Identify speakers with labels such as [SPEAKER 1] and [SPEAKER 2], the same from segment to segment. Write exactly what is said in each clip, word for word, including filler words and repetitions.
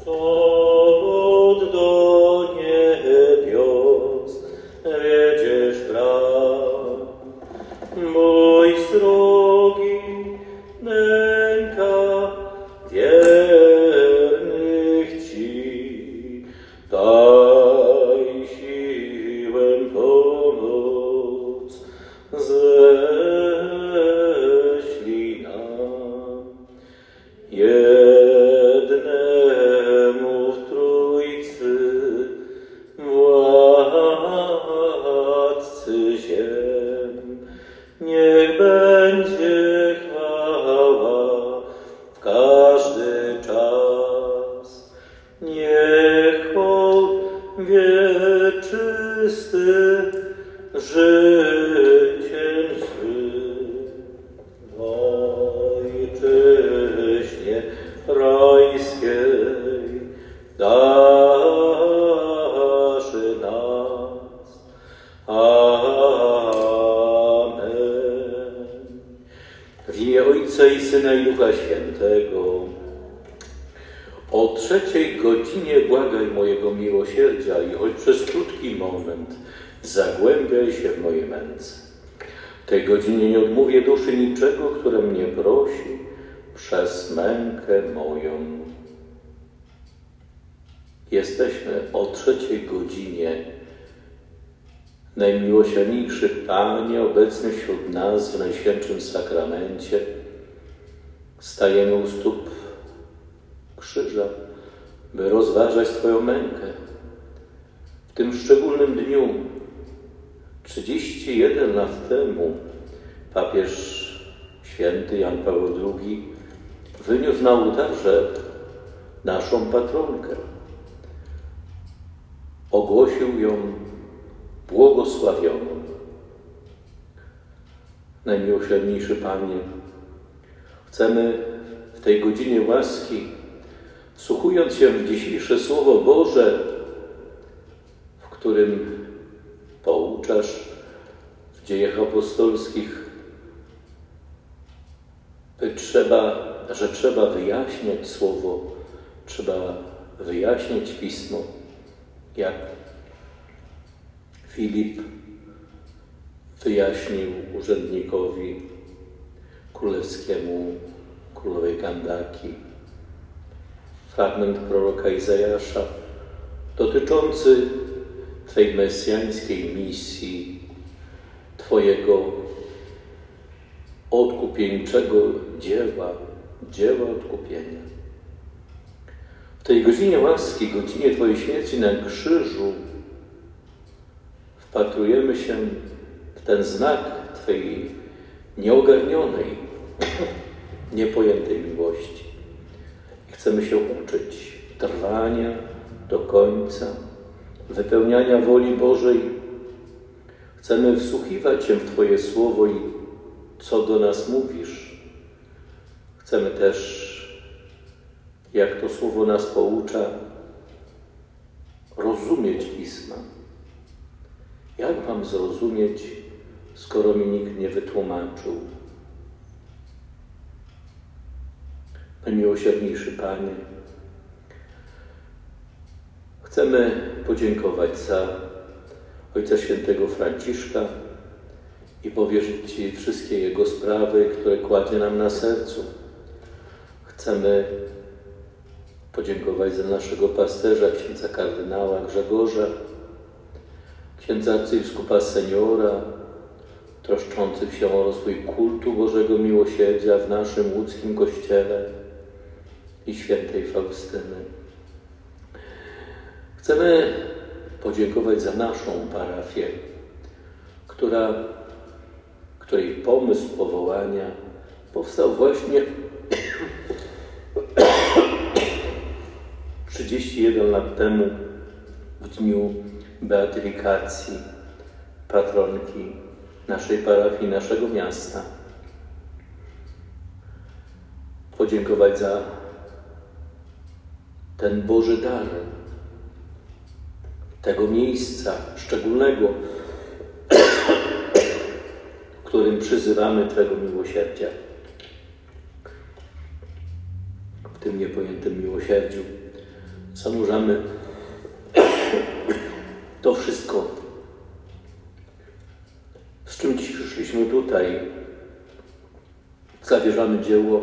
[SPEAKER 1] Powód do niebios wiedziesz brak, mój srogi nęka wiernych ci, daj siłę pomoc, ześlij nam. Jednemu w Trójcy Władcy ziem, niech będzie chwała w każdy czas. Niech hołd wieczysty życiem swym w Ojczyźnie rajskiej darzy nas. Amen. W imię Ojca i Syna i Ducha Świętego. O trzeciej godzinie błagaj mojego miłosierdzia i choć przez krótki moment zagłębiaj się w moje męce. W tej godzinie nie odmówię duszy niczego, które mnie prosi przez mękę moją. Jesteśmy o trzeciej godzinie. Najmiłosierniejszy Panie, obecny wśród nas w Najświętszym Sakramencie, stajemy u stóp krzyża, by rozważać Twoją mękę. W tym szczególnym dniu, trzydzieści jeden lat temu, papież święty Jan Paweł drugi wyniósł na ołtarze naszą patronkę. Ogłosił ją błogosławioną. Najmiłosierniejszy Panie, chcemy w tej godzinie łaski, wsłuchując się w dzisiejsze Słowo Boże, w którym pouczasz w Dziejach Apostolskich, by trzeba, że trzeba wyjaśniać Słowo, trzeba wyjaśniać Pismo, jak Filip wyjaśnił urzędnikowi królewskiemu, królowej Kandaki, fragment proroka Izajasza dotyczący Twej mesjańskiej misji, Twojego odkupieńczego dzieła, dzieła odkupienia. W tej godzinie łaski, godzinie Twojej śmierci na krzyżu wpatrujemy się w ten znak Twojej nieogarnionej, niepojętej miłości. I chcemy się uczyć trwania do końca, wypełniania woli Bożej. Chcemy wsłuchiwać się w Twoje Słowo i co do nas mówisz. Chcemy też, jak to Słowo nas poucza, rozumieć Pisma. Jak mam zrozumieć, skoro mi nikt nie wytłumaczył? Najmiłosierniejszy Panie, chcemy podziękować za Ojca Świętego Franciszka i powierzyć Ci wszystkie jego sprawy, które kładzie nam na sercu. Chcemy podziękować za naszego pasterza, księdza kardynała Grzegorza, księdza arcybiskupa seniora, troszczących się o rozwój kultu Bożego Miłosierdzia w naszym łódzkim kościele i świętej Faustyny. Chcemy podziękować za naszą parafię, która, której pomysł powołania powstał właśnie trzydzieści jeden lat temu, w dniu beatyfikacji patronki naszej parafii, naszego miasta. Podziękować za ten Boży dar, tego miejsca szczególnego, w którym przyzywamy Twego miłosierdzia. W tym niepojętym miłosierdziu zanurzamy to wszystko, z czym dziś przyszliśmy tutaj. Zawierzamy dzieło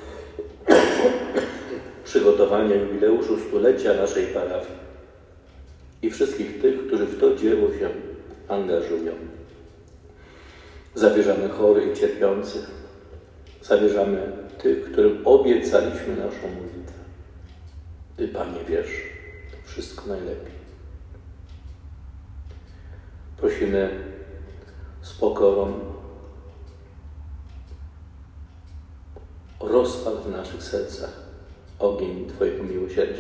[SPEAKER 1] przygotowania jubileuszu stulecia naszej parafii i wszystkich tych, którzy w to dzieło się angażują. Zawierzamy chorych i cierpiących. Zawierzamy tych, którym obiecaliśmy naszą modlitwę. Ty, Panie, wiesz to wszystko najlepiej. Prosimy z pokorą o rozpal w naszych sercach ogień Twojego miłosierdzia.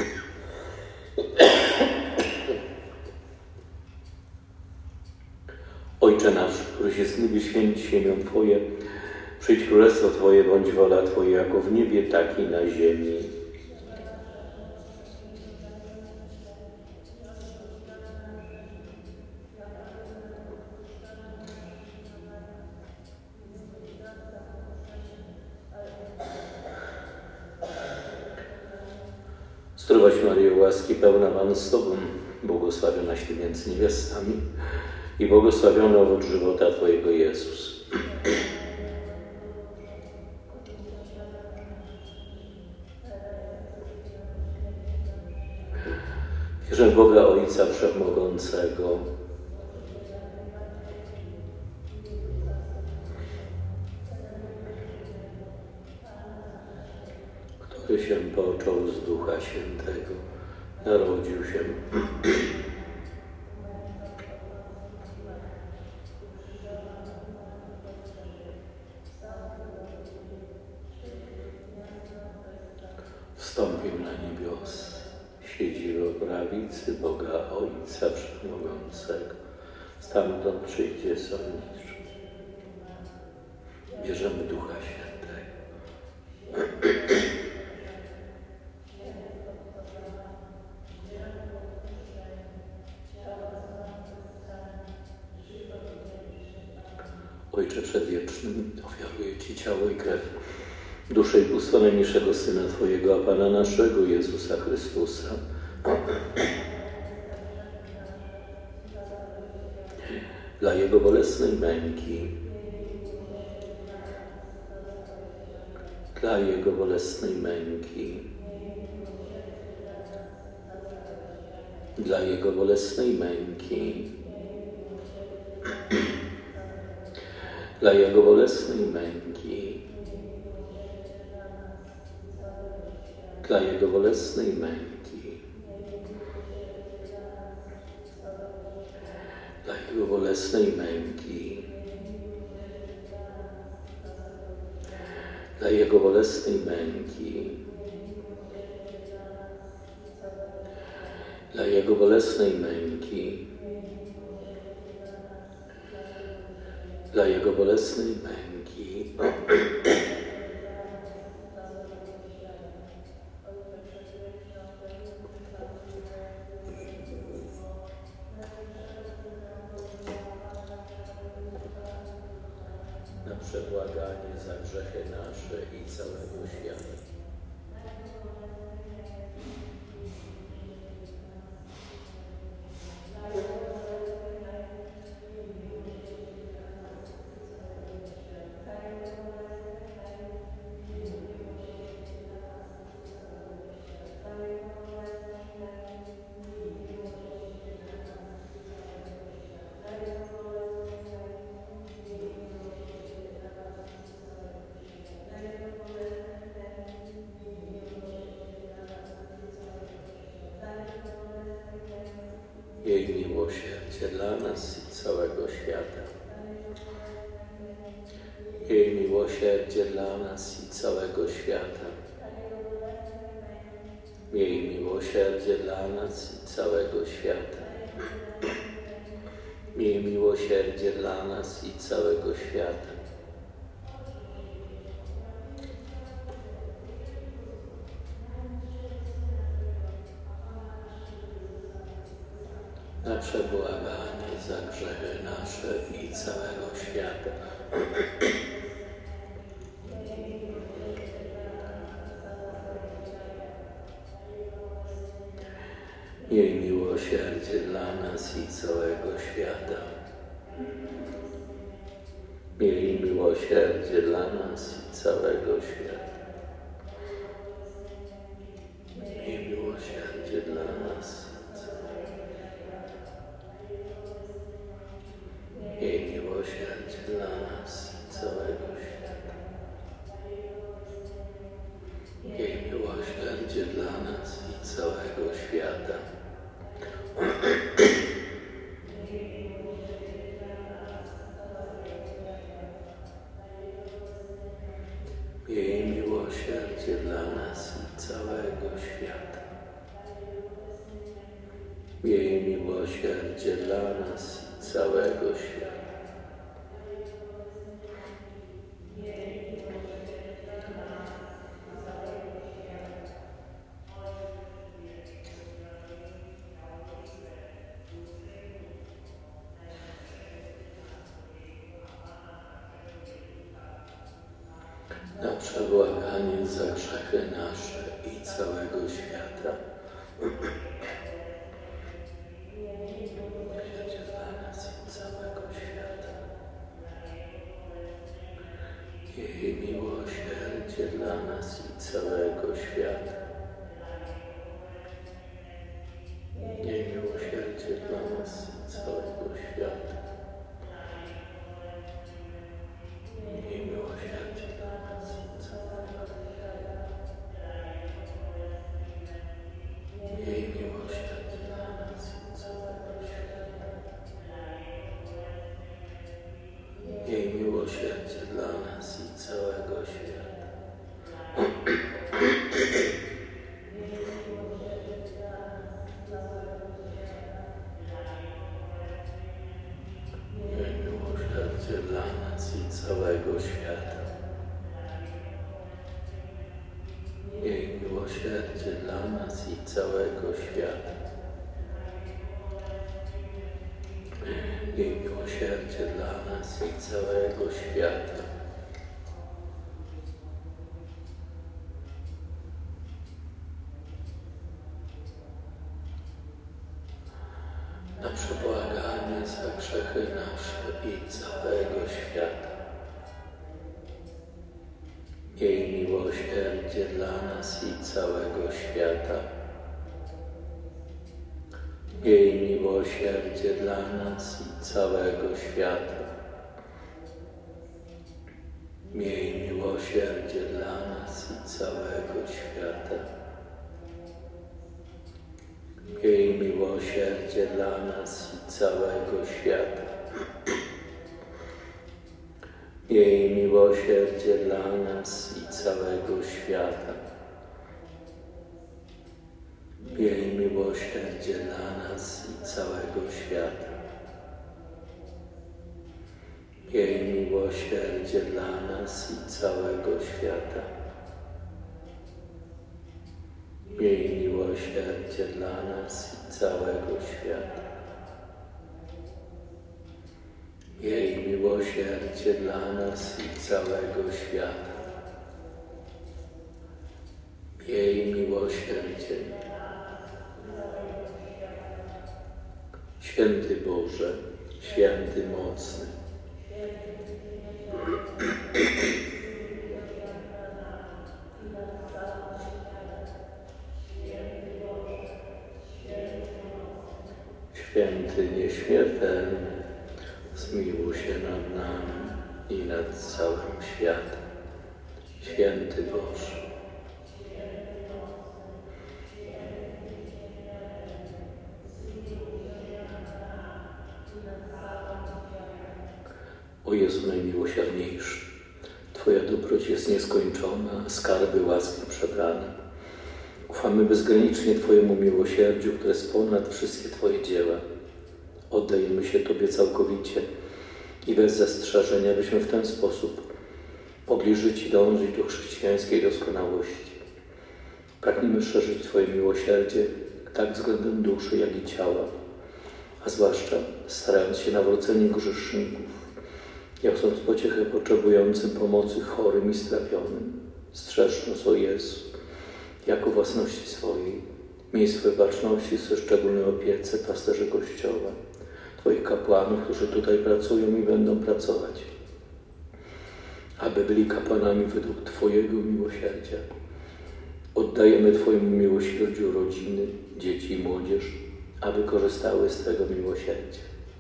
[SPEAKER 1] Ojcze nasz, któryś jest w niebie, święć się imię Twoje. Przyjdź królestwo Twoje, bądź wola Twoja, jako w niebie, tak i na ziemi. Zdrowaś Maryjo, łaski pełna, Pan z Tobą, błogosławionaś Ty między niewiastami i błogosławiony owoc żywota Twojego, Jezus. Wierzę w Boga Ojca Wszechmogącego, który się począł z Ducha Świętego, narodził się wstąpił na niebios, siedzi w prawicy Boga Ojca Wszechmogącego, stamtąd przyjdzie sądzić. Bierzemy Ducha Świętego. Ojcze Przedwieczny, ofiaruję Ci ciało i krew, duszę i bóstwo najmniejszego Syna Twojego, a Pana naszego, Jezusa Chrystusa, dla Jego bolesnej męki, dla Jego bolesnej męki, dla Jego bolesnej męki, dla Jego bolesnej męki, dla Jego bolesnej męki, dla Jego bolesnej męki, dla Jego bolesnej męki, dla Jego bolesnej męki, dla Jego bolesnej męki, na przebłaganie za grzechy nasze i całego świata. Jej miłosierdzie dla nas i całego świata. Jej miłosierdzie dla nas i całego świata. Jej miłosierdzie dla nas i całego świata. Jej miłosierdzie dla nas i całego świata. Na przebłaganie za grzechy nasze i całego świata. Miej miłosierdzie dla nas i całego świata. Miej miłosierdzie dla nas i całego świata. Miej miłosierdzie dla nas i całego świata. Miej miłosierdzie dla nas i całego świata. Miej miłosierdzie dla nas i całego świata. Miej miłosierdzie dla nas i całego świata. Miej miłosierdzie dla nas i całego świata. Na przebłaganie za grzechy nasze i całego świata. Miłosierdzie dla nas i całego świata. Miej miłosierdzie dla nas i całego świata. Miej miłosierdzie dla nas i całego świata. Miej miłosierdzie dla nas i całego świata. Miej miłosierdzie dla nas i całego świata. Miej miłosierdzie dla nas i całego świata. Miej miłosierdzie dla nas i całego świata. Miej miłosierdzie dla nas i całego świata. Miej miłosierdzie dla nas i całego świata. Na przebłaganie za grzechy nasze i całego świata. Miej miłosierdzie dla nas i całego świata. Miej miłosierdzie dla nas i całego świata. Miej miłosierdzie dla nas i całego świata. Miej miłosierdzie dla nas i całego świata. Miej miłosierdzie dla nas i całego świata. Miej miłosierdzie dla nas i całego świata. Miej miłosierdzie dla nas i całego świata. Miej miłosierdzie dla nas i całego świata. Miej miłosierdzie dla nas i całego świata. Miej miłosierdzie. Święty Boże, święty mocny, święty nieśmiertelny, zmiłuj się nad nami i nad całym światem. Święty Boże. O Jezu najmiłosierniejszy, Twoja dobroć jest nieskończona, skarby łaski przebrane. Ufamy bezgranicznie Twojemu miłosierdziu, które jest ponad wszystkie Twoje dzieła. Oddajemy się Tobie całkowicie i bez zastrzeżenia, byśmy w ten sposób mogli żyć i dążyć do chrześcijańskiej doskonałości. Pragniemy szerzyć Twoje miłosierdzie tak względem duszy, jak i ciała, a zwłaszcza starając się nawrócenie grzeszników, niosąc pociechę potrzebującym pomocy chorym i strapionym. Strzeż nas, o Jezu, jako własności swojej, Miej swoje baczności, swoje szczególnej opiece pasterzy Kościoła, Twoich kapłanów, którzy tutaj pracują i będą pracować, aby byli kapłanami według Twojego miłosierdzia. Oddajemy Twojemu miłosierdziu rodziny, dzieci i młodzież, aby korzystały z Twojego miłosierdzia.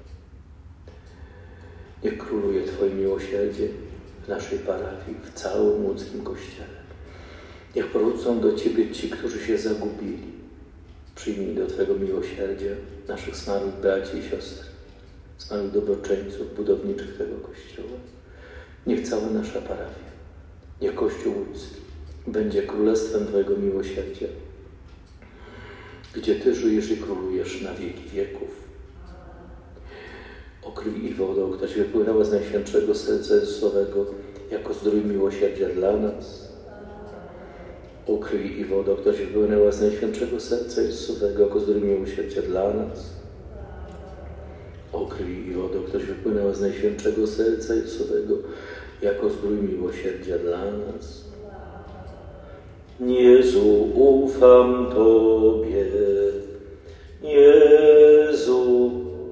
[SPEAKER 1] Niech króluje Twoje miłosierdzie w naszej parafii, w całym łódzkim Kościele. Niech powrócą do Ciebie ci, którzy się zagubili. Przyjmij do Twojego miłosierdzia naszych zmarłych braci i siostry, zmarłych dobroczyńców, budowniczych tego Kościoła. Niech cała nasza parafia, niech Kościół łódzki będzie królestwem Twojego miłosierdzia, gdzie Ty żyjesz i królujesz na wieki wieków. O krwi i wodą, która Ci wypłynęła z Najświętszego Serca Jezusowego jako zdrój miłosierdzia dla nas. O krwi i wodą, która Ci wypłynęła z Najświętszego Serca Jezusowego jako zdrój miłosierdzia dla nas. O krwi i wodą, która Ci wypłynęła z Najświętszego Serca Jezusowego jako zdrój miłosierdzia dla nas. Jezu, ufam Tobie. Jezu.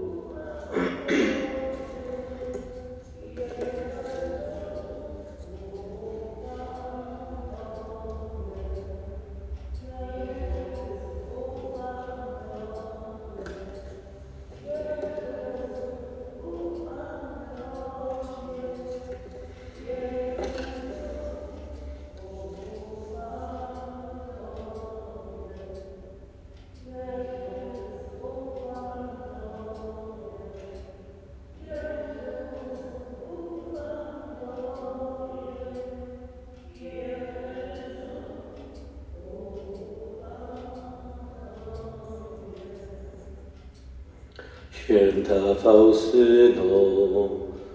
[SPEAKER 1] Święta Faustyno,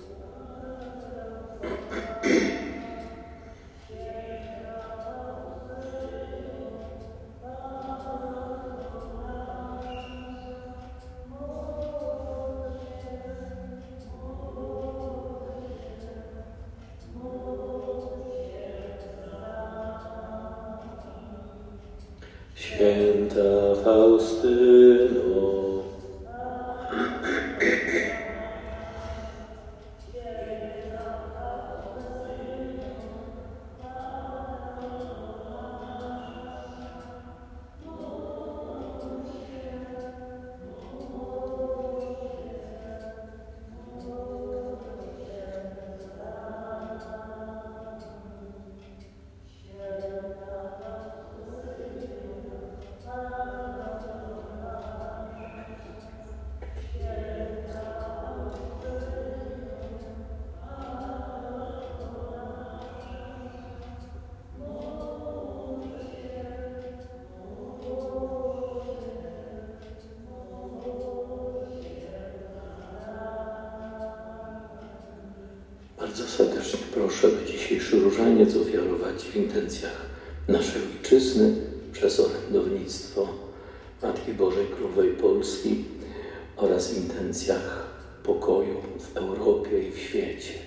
[SPEAKER 1] Święta Faustyno, bardzo serdecznie proszę, by dzisiejszy różaniec ofiarować w intencjach naszej Ojczyzny przez orędownictwo Matki Bożej Królowej Polski oraz w intencjach pokoju w Europie i w świecie.